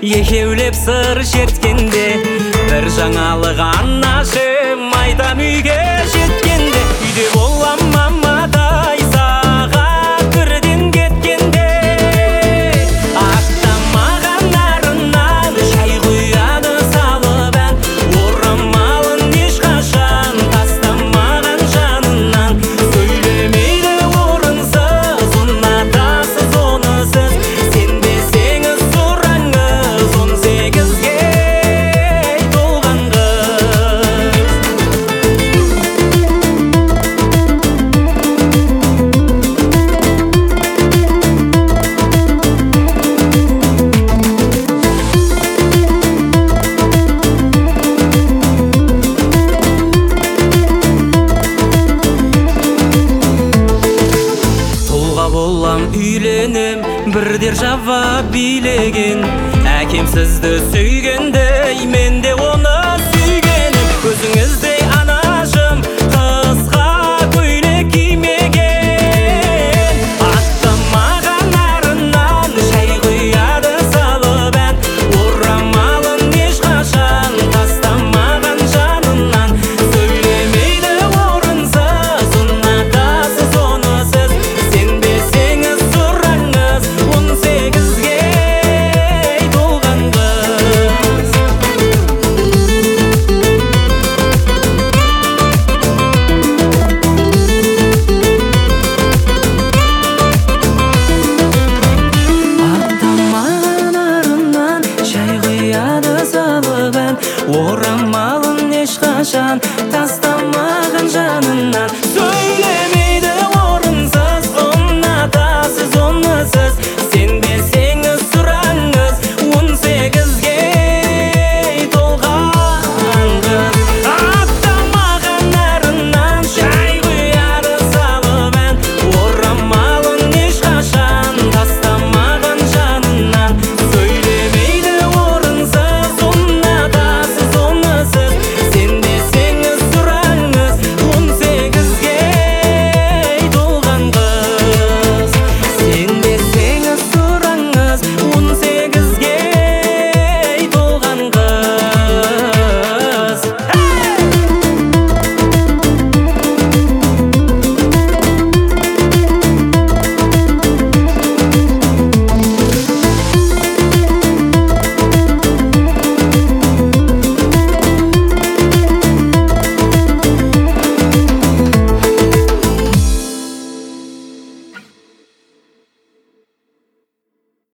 екеулеп сыр шерткенде, бір жаңалық анашым айтам үйге жеткенде. Үйде болам мамадай сағат бірден кеткенде, ақтамаған арынан шай құяды салып ән, орамалын ешқашан тастамаған жанынан. Сөйлемейді орынсыз, ұнатасыз оны сіз, сенбесеңіз сұраңыз 18-ге толған қыз. Тұлға болам үйленем, бірдер жауап билеген, әкем сізді сүйгенде